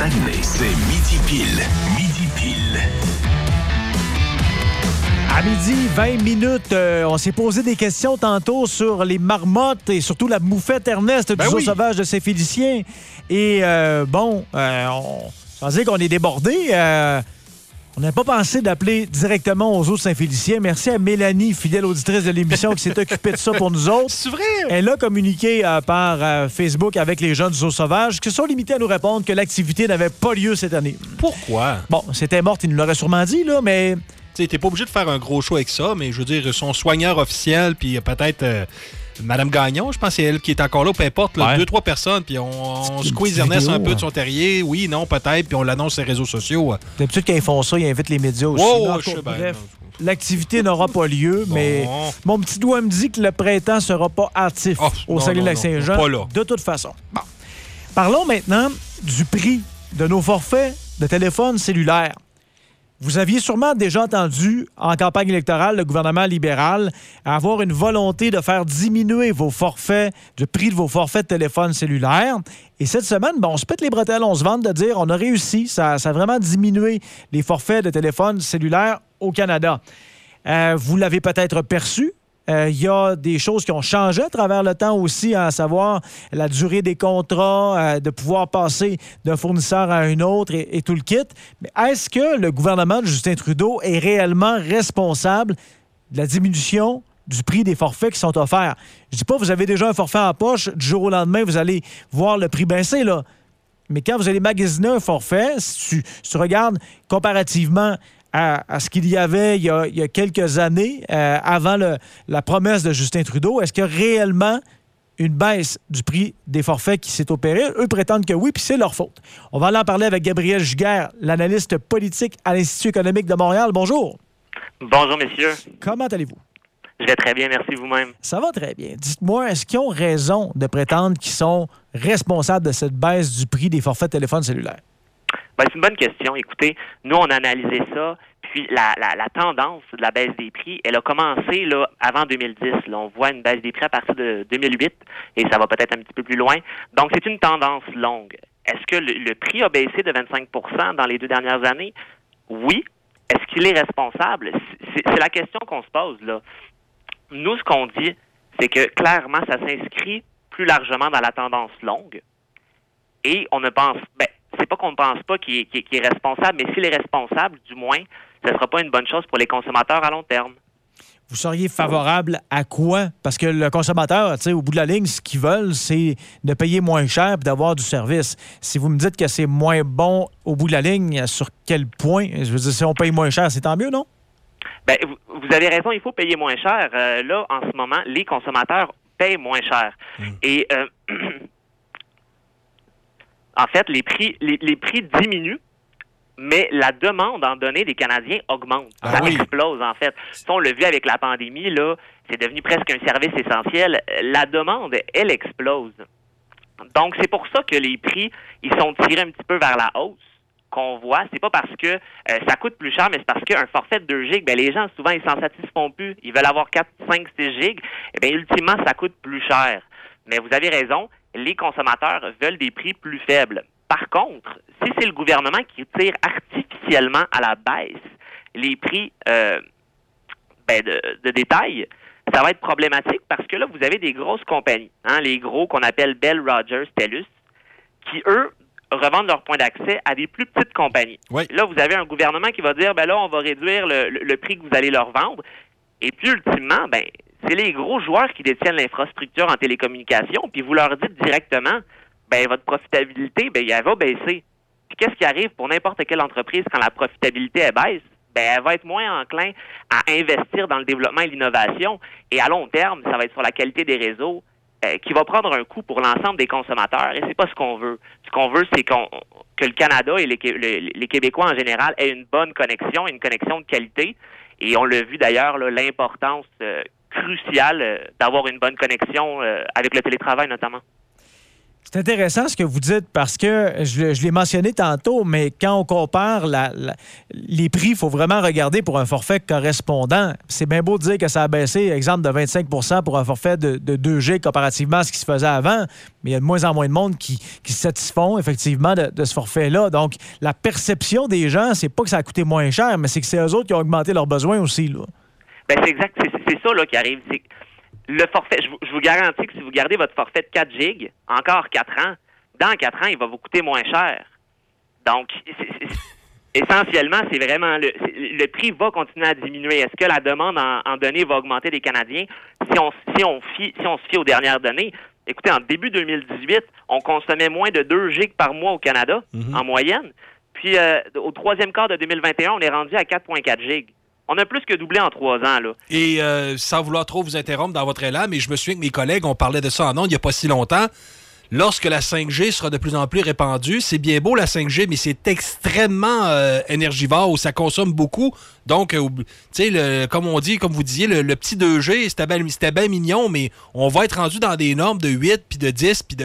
Saguenay, c'est Midi Pile. Midi Pile. À midi, 20 minutes, on s'est posé des questions tantôt sur les marmottes et surtout la moufette Ernest du zoo sauvage de Saint-Félicien. Et sans dire qu'on est débordé, on n'a pas pensé d'appeler directement au zoo de Saint-Félicien. Merci à Mélanie, fidèle auditrice de l'émission, qui s'est occupée de ça pour nous autres. C'est vrai? Elle a communiqué par Facebook avec les gens du zoo sauvage qui se sont limités à nous répondre que l'activité n'avait pas lieu cette année. Pourquoi? Bon, c'était morte, il nous l'aurait sûrement dit, là, mais... T'es pas obligé de faire un gros show avec ça, mais je veux dire, son soigneur officiel, puis peut-être Madame Gagnon, je pense que c'est elle qui est encore là, peu importe, là, 2-3 personnes, puis on squeeze Ernest un peu de son terrier, oui, non, peut-être, puis on l'annonce sur les réseaux sociaux. D'habitude, quand ils font ça, ils invitent les médias aussi. Bref, l'activité n'aura pas lieu, mais mon petit doigt me dit que le printemps sera pas hâtif au Saguenay-Lac-Saint-Jean, de toute façon. Bon. Parlons maintenant du prix de nos forfaits de téléphone cellulaire. Vous aviez sûrement déjà entendu, en campagne électorale, le gouvernement libéral avoir une volonté de faire diminuer vos forfaits, le prix de vos forfaits de téléphone cellulaire. Et cette semaine, on se pète les bretelles, on se vante de dire on a réussi. Ça a vraiment diminué les forfaits de téléphone cellulaire au Canada. Vous l'avez peut-être perçu. Il y a des choses qui ont changé à travers le temps aussi, à savoir la durée des contrats, de pouvoir passer d'un fournisseur à un autre et tout le kit. Mais est-ce que le gouvernement de Justin Trudeau est réellement responsable de la diminution du prix des forfaits qui sont offerts? Je dis pas vous avez déjà un forfait en poche, du jour au lendemain, vous allez voir le prix baisser, là. Mais quand vous allez magasiner un forfait, si tu regardes comparativement à ce qu'il y avait il y a quelques années, avant la promesse de Justin Trudeau, est-ce qu'il y a réellement une baisse du prix des forfaits qui s'est opérée? Eux prétendent que oui, puis c'est leur faute. On va aller en parler avec Gabriel Giguère, l'analyste politique à l'Institut économique de Montréal. Bonjour. Bonjour, messieurs. Comment allez-vous? Je vais très bien, merci vous-même. Ça va très bien. Dites-moi, est-ce qu'ils ont raison de prétendre qu'ils sont responsables de cette baisse du prix des forfaits de téléphone cellulaire? C'est une bonne question. Écoutez, nous, on a analysé ça, puis la tendance de la baisse des prix, elle a commencé là, avant 2010. Là, on voit une baisse des prix à partir de 2008, et ça va peut-être un petit peu plus loin. Donc, c'est une tendance longue. Est-ce que le prix a baissé de 25 % dans les 2 dernières années? Oui. Est-ce qu'il est responsable? C'est la question qu'on se pose, là. Nous, ce qu'on dit, c'est que clairement, ça s'inscrit plus largement dans la tendance longue, et on ne pense... c'est pas qu'on ne pense pas qu'il est responsable, mais s'il est responsable, du moins, ce ne sera pas une bonne chose pour les consommateurs à long terme. Vous seriez favorable à quoi? Parce que le consommateur, au bout de la ligne, ce qu'ils veulent, c'est de payer moins cher et d'avoir du service. Si vous me dites que c'est moins bon au bout de la ligne, sur quel point? Je veux dire, si on paye moins cher, c'est tant mieux, non? Vous avez raison, il faut payer moins cher. Là, en ce moment, les consommateurs payent moins cher. Et... en fait, les prix diminuent, mais la demande en données des Canadiens augmente. Ça explose, en fait. Ça, on l'a vu avec la pandémie, là, c'est devenu presque un service essentiel. La demande, elle explose. Donc, c'est pour ça que les prix, ils sont tirés un petit peu vers la hausse qu'on voit. C'est pas parce que ça coûte plus cher, mais c'est parce qu'un forfait de 2 gigs, les gens, souvent, ils s'en satisfont plus. Ils veulent avoir 4, 5, 6 gigs. Ultimement, ça coûte plus cher. Mais vous avez raison, les consommateurs veulent des prix plus faibles. Par contre, si c'est le gouvernement qui tire artificiellement à la baisse les prix de détail, ça va être problématique parce que là, vous avez des grosses compagnies, les gros qu'on appelle Bell, Rogers, TELUS, qui, eux, revendent leurs points d'accès à des plus petites compagnies. Oui. Là, vous avez un gouvernement qui va dire, là, on va réduire le prix que vous allez leur vendre. Et puis, ultimement, c'est les gros joueurs qui détiennent l'infrastructure en télécommunication, puis vous leur dites directement, votre profitabilité, elle va baisser. Puis qu'est-ce qui arrive pour n'importe quelle entreprise quand la profitabilité elle baisse? Elle va être moins enclin à investir dans le développement et l'innovation. Et à long terme, ça va être sur la qualité des réseaux qui va prendre un coût pour l'ensemble des consommateurs. Et c'est pas ce qu'on veut. Ce qu'on veut, c'est que le Canada et les Québécois en général aient une bonne connexion, une connexion de qualité. Et on l'a vu d'ailleurs, l'importance cruciale d'avoir une bonne connexion avec le télétravail notamment. C'est intéressant ce que vous dites parce que je l'ai mentionné tantôt, mais quand on compare les prix, il faut vraiment regarder pour un forfait correspondant. C'est bien beau de dire que ça a baissé, exemple, de 25 % pour un forfait de 2G comparativement à ce qui se faisait avant, mais il y a de moins en moins de monde qui se satisfont effectivement de ce forfait-là. Donc, la perception des gens, c'est pas que ça a coûté moins cher, mais c'est que c'est eux autres qui ont augmenté leurs besoins aussi, là. Bien, c'est exact. C'est ça là, qui arrive. C'est le forfait, je vous garantis que si vous gardez votre forfait de 4 gigs, encore 4 ans, dans 4 ans, il va vous coûter moins cher. Donc, essentiellement, c'est vraiment le prix va continuer à diminuer. Est-ce que la demande en données va augmenter des Canadiens? Si on se fie aux dernières données, écoutez, en début 2018, on consommait moins de 2 gigs par mois au Canada, en moyenne. Puis, au troisième quart de 2021, on est rendu à 4,4 gigs. On a plus que doublé en 3 ans, là. Et sans vouloir trop vous interrompre dans votre élan, mais je me souviens que mes collègues, on parlait de ça en ondes il n'y a pas si longtemps. Lorsque la 5G sera de plus en plus répandue, c'est bien beau la 5G, mais c'est extrêmement énergivore, où ça consomme beaucoup. Donc, tu sais, comme on dit, comme vous disiez, le petit 2G, c'était bien mignon, mais on va être rendu dans des normes de 8 puis de 10, puis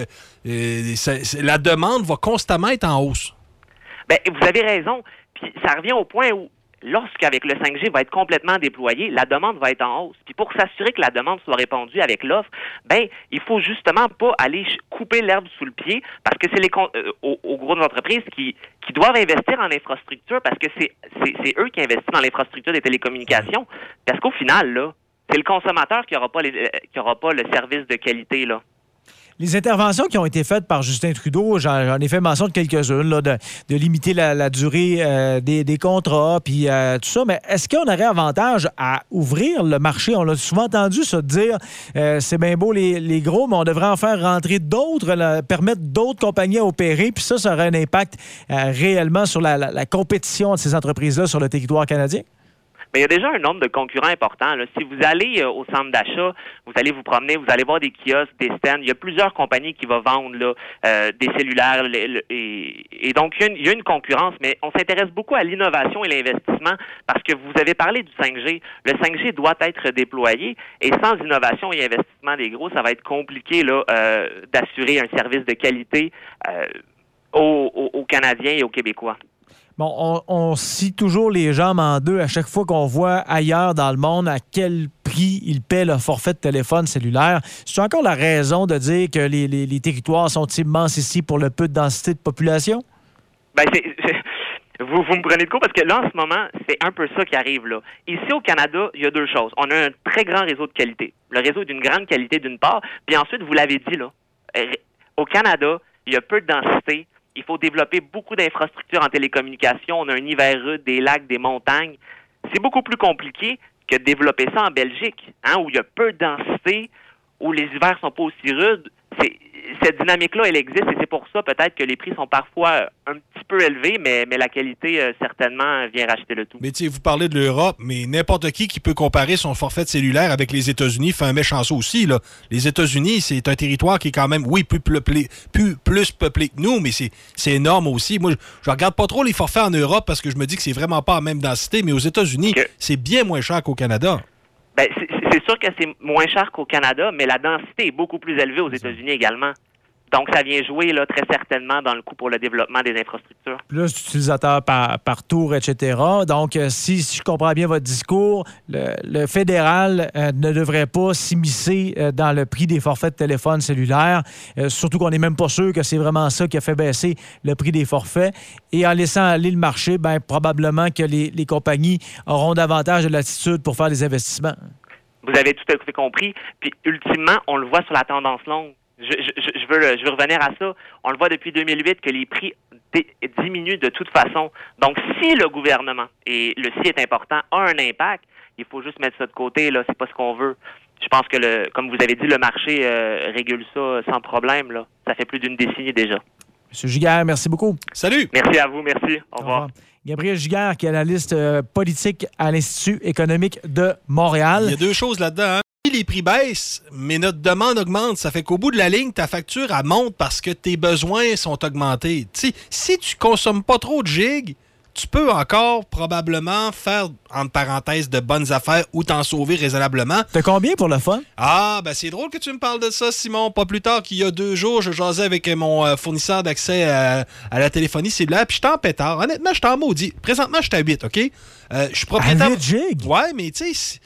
la demande va constamment être en hausse. Bien, vous avez raison. Puis ça revient au point où lorsqu'avec le 5G va être complètement déployé, la demande va être en hausse. Puis pour s'assurer que la demande soit répondue avec l'offre, ben il faut justement pas aller couper l'herbe sous le pied parce que c'est les aux gros entreprises qui doivent investir en infrastructure parce que c'est eux qui investissent dans l'infrastructure des télécommunications. Parce qu'au final, là, c'est le consommateur qui aura pas le service de qualité, là. Les interventions qui ont été faites par Justin Trudeau, j'en ai fait mention de quelques-unes, là, de limiter la durée des contrats, puis tout ça, mais est-ce qu'on aurait avantage à ouvrir le marché? On l'a souvent entendu se dire, c'est bien beau les gros, mais on devrait en faire rentrer d'autres, permettre d'autres compagnies à opérer, puis ça aurait un impact réellement sur la compétition de ces entreprises-là sur le territoire canadien? Mais il y a déjà un nombre de concurrents importants, là. Si vous allez au centre d'achat, vous allez vous promener, vous allez voir des kiosques, des stands. Il y a plusieurs compagnies qui vont vendre là, des cellulaires. Et donc, il y a une concurrence, mais on s'intéresse beaucoup à l'innovation et l'investissement parce que vous avez parlé du 5G. Le 5G doit être déployé et sans innovation et investissement des gros, ça va être compliqué là, d'assurer un service de qualité aux Canadiens et aux Québécois. Bon, on scie toujours les jambes en deux à chaque fois qu'on voit ailleurs dans le monde à quel prix ils paient leur forfait de téléphone cellulaire. C'est encore la raison de dire que les territoires sont immenses ici pour le peu de densité de population? Bien, vous me prenez de court parce que là, en ce moment, c'est un peu ça qui arrive là. Ici, au Canada, il y a deux choses. On a un très grand réseau de qualité. Le réseau est d'une grande qualité, d'une part. Puis ensuite, vous l'avez dit, là, au Canada, il y a peu de densité. Il faut développer beaucoup d'infrastructures en télécommunications. On a un hiver rude, des lacs, des montagnes. C'est beaucoup plus compliqué que de développer ça en Belgique, où il y a peu de densité, où les hivers sont pas aussi rudes. Cette dynamique-là, elle existe et c'est pour ça peut-être que les prix sont parfois un petit peu élevés, mais la qualité, certainement, vient racheter le tout. Mais tu sais, vous parlez de l'Europe, mais n'importe qui peut comparer son forfait de cellulaire avec les États-Unis fait un méchant saut aussi, là. Les États-Unis, c'est un territoire qui est quand même, oui, plus peuplé que nous, mais c'est énorme aussi. Moi, je regarde pas trop les forfaits en Europe parce que je me dis que c'est vraiment pas la même densité, mais aux États-Unis, c'est bien moins cher qu'au Canada. Ben, c'est sûr que c'est moins cher qu'au Canada, mais la densité est beaucoup plus élevée aux États-Unis également. Donc, ça vient jouer là, très certainement dans le coût pour le développement des infrastructures. Plus d'utilisateurs par tour, etc. Donc, si je comprends bien votre discours, le fédéral ne devrait pas s'immiscer dans le prix des forfaits de téléphone cellulaire, surtout qu'on n'est même pas sûr que c'est vraiment ça qui a fait baisser le prix des forfaits. Et en laissant aller le marché, ben probablement que les compagnies auront davantage de latitude pour faire des investissements. Vous avez tout à fait compris. Puis, ultimement, on le voit sur la tendance longue. Je veux revenir à ça. On le voit depuis 2008 que les prix diminuent de toute façon. Donc, si le gouvernement, et le si est important, a un impact, il faut juste mettre ça de côté. Là, c'est pas ce qu'on veut. Je pense que, comme vous avez dit, le marché régule ça sans problème. Là. Ça fait plus d'une décennie déjà. M. Giguère, merci beaucoup. Salut. Merci à vous. Merci. Au revoir. Gabriel Giguère, qui est analyste politique à l'Institut économique de Montréal. Il y a deux choses là-dedans. Hein? Les prix baissent, mais notre demande augmente. Ça fait qu'au bout de la ligne, ta facture, elle monte parce que tes besoins sont augmentés. T'sais, si tu consommes pas trop de gigs, tu peux encore probablement faire, entre parenthèses, de bonnes affaires ou t'en sauver raisonnablement. T'as combien pour le fun? Ah, ben c'est drôle que tu me parles de ça, Simon. Pas plus tard qu'il y a 2 jours, je jasais avec mon fournisseur d'accès à la téléphonie cellulaire, puis j'étais en pétard. Honnêtement, j'étais en maudit. Présentement, j'étais à 8, OK? Je suis propriétaire... À 8 gigs? Ouais, mais tu sais...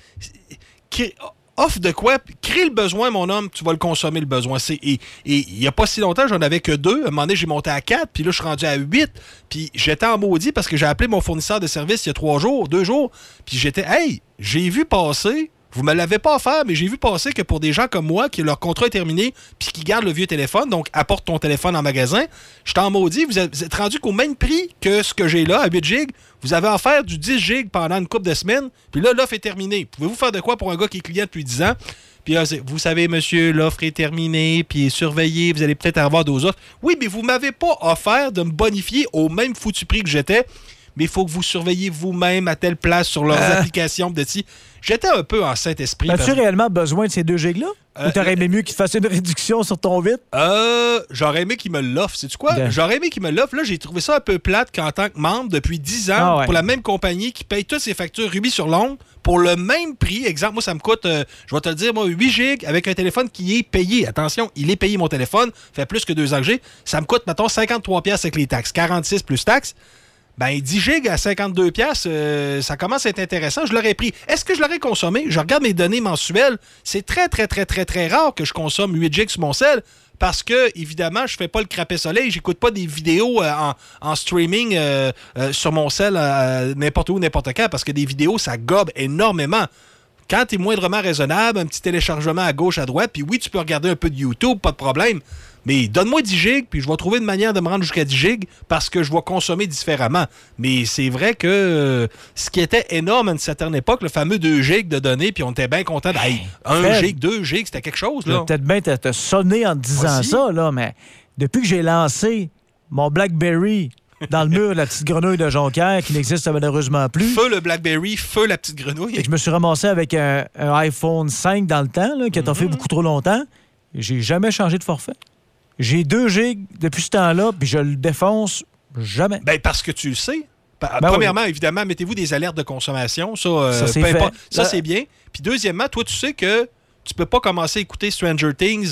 Offre de quoi? Crée le besoin, mon homme, tu vas le consommer, le besoin. Et il n'y a pas si longtemps, j'en avais que 2. À un moment donné, j'ai monté à 4, puis là, je suis rendu à 8. Puis j'étais en maudit parce que j'ai appelé mon fournisseur de service il y a 2 jours. Puis j'étais, hey, j'ai vu passer, vous me l'avez pas offert, mais j'ai vu passer que pour des gens comme moi, qui leur contrat est terminé, puis qui gardent le vieux téléphone, donc apporte ton téléphone en magasin, j'étais en maudit, vous êtes rendu qu'au même prix que ce que j'ai là, à 8 gigs, vous avez offert du 10 gigs pendant une couple de semaines, puis là, l'offre est terminée. Pouvez-vous faire de quoi pour un gars qui est client depuis 10 ans? Puis vous savez, monsieur, l'offre est terminée, puis surveillez, vous allez peut-être avoir d'autres offres. Oui, mais vous m'avez pas offert de me bonifier au même foutu prix que j'étais, mais il faut que vous surveillez vous-même à telle place sur leurs applications de ci. J'étais un peu en Saint-Esprit. As-tu réellement besoin de ces 2 gigs-là? Ou t'aurais aimé mieux qu'ils fassent une réduction sur ton 8? J'aurais aimé qu'ils me l'offrent. Sais-tu quoi? J'aurais aimé qu'ils me l'offrent. Là, j'ai trouvé ça un peu plate qu'en tant que membre, depuis 10 ans, pour la même compagnie qui paye toutes ses factures rubis sur l'ongle, pour le même prix. Exemple, moi, ça me coûte, je vais te le dire, moi, 8 gigs avec un téléphone qui est payé. Attention, il est payé, mon téléphone. Fait plus que 2 ans que j'ai. Ça me coûte, mettons, 53$ avec les taxes. 46 plus taxes. Ben, 10 gigs à 52$, ça commence à être intéressant. Je l'aurais pris. Est-ce que je l'aurais consommé? Je regarde mes données mensuelles. C'est très, très, très, très, très rare que je consomme 8 gigs sur mon cell parce que, évidemment, je fais pas le crapet soleil. J'écoute pas des vidéos en streaming sur mon cell n'importe où, n'importe quand parce que des vidéos, ça gobe énormément. Quand tu es moindrement raisonnable, un petit téléchargement à gauche, à droite, puis oui, tu peux regarder un peu de YouTube, pas de problème. Mais donne-moi 10 gigs, puis je vais trouver une manière de me rendre jusqu'à 10 gigs parce que je vais consommer différemment. Mais c'est vrai que ce qui était énorme à une certaine époque, le fameux 2 gigs de données, puis on était bien content. 1 gig, 2 gigs, c'était quelque chose. Là. Peut-être bien te sonné en te disant ça, là, mais depuis que j'ai lancé mon BlackBerry dans le mur de la petite grenouille de Jonquière, qui n'existe malheureusement plus. Feu le BlackBerry, feu la petite grenouille. Et je me suis ramassé avec un iPhone 5 dans le temps, là, qui a toffé beaucoup trop longtemps. J'ai jamais changé de forfait. J'ai 2 gigs depuis ce temps-là, puis je le défonce jamais. Ben parce que tu le sais. Premièrement, évidemment, mettez-vous des alertes de consommation. Ça c'est fait. Ça, c'est bien. Puis deuxièmement, toi, tu sais que tu peux pas commencer à écouter Stranger Things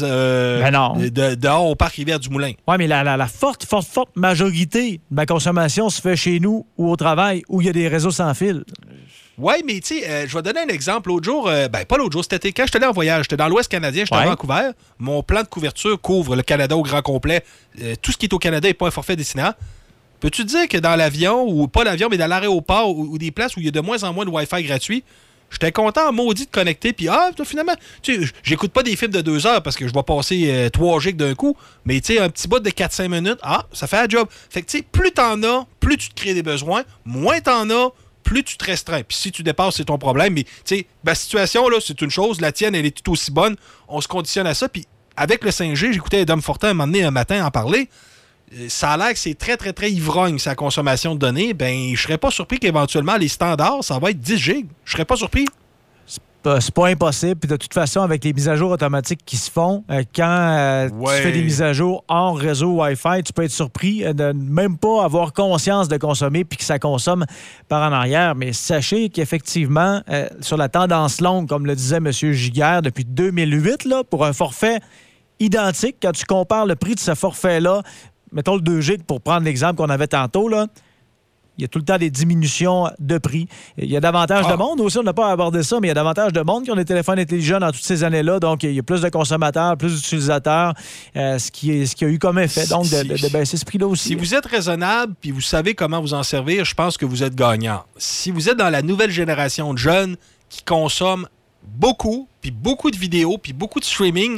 dehors au parc Rivière-du-Moulin. Oui, mais la forte majorité de ma consommation se fait chez nous ou au travail où il y a des réseaux sans fil. Oui, mais tu sais, je vais donner un exemple. L'autre jour, pas l'autre jour, c'était quand j'étais allé en voyage. J'étais dans l'Ouest canadien, j'étais à Vancouver. Mon plan de couverture couvre le Canada au grand complet. Tout ce qui est au Canada n'est pas un forfait destinant. Peux-tu te dire que dans l'avion, ou pas l'avion, mais dans l'aéroport, ou des places où il y a de moins en moins de Wi-Fi gratuit, j'étais content en maudit de connecter, puis finalement, tu sais, j'écoute pas des films de 2 heures parce que je vais passer 3 gigs d'un coup, mais tu sais, un petit bout de 4-5 minutes, ça fait un job. Fait que tu sais, plus t'en as, plus tu te crées des besoins, moins t'en as, plus tu te restreins. Puis si tu dépasses, c'est ton problème. Mais tu sais, ma situation, là, c'est une chose. La tienne, elle est tout aussi bonne. On se conditionne à ça. Puis avec le 5G, j'écoutais Dom Fortin un matin en parler. Ça a l'air que c'est très, très, très ivrogne, sa consommation de données. Ben, je serais pas surpris qu'éventuellement, les standards, ça va être 10 gigs. Je serais pas surpris. C'est pas impossible. Puis de toute façon, avec les mises à jour automatiques qui se font, quand tu fais des mises à jour hors réseau Wi-Fi, tu peux être surpris de même pas avoir conscience de consommer puis que ça consomme par en arrière. Mais sachez qu'effectivement, sur la tendance longue, comme le disait M. Giguère, depuis 2008, là, pour un forfait identique, quand tu compares le prix de ce forfait-là, mettons le 2 gigs pour prendre l'exemple qu'on avait tantôt, là, il y a tout le temps des diminutions de prix. Il y a davantage de monde aussi, on n'a pas abordé ça, mais il y a davantage de monde qui ont des téléphones intelligents dans toutes ces années-là. Donc, il y a plus de consommateurs, plus d'utilisateurs, ce qui a eu comme effet donc de baisser ce prix-là aussi. Si vous êtes raisonnable puis vous savez comment vous en servir, je pense que vous êtes gagnant. Si vous êtes dans la nouvelle génération de jeunes qui consomment beaucoup, puis beaucoup de vidéos, puis beaucoup de streaming,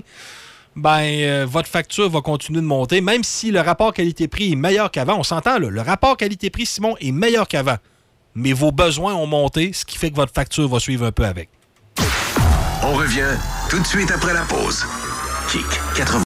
votre facture va continuer de monter, même si le rapport qualité-prix est meilleur qu'avant. On s'entend, là, le rapport qualité-prix, Simon, est meilleur qu'avant. Mais vos besoins ont monté, ce qui fait que votre facture va suivre un peu avec. On revient tout de suite après la pause. Kick 80.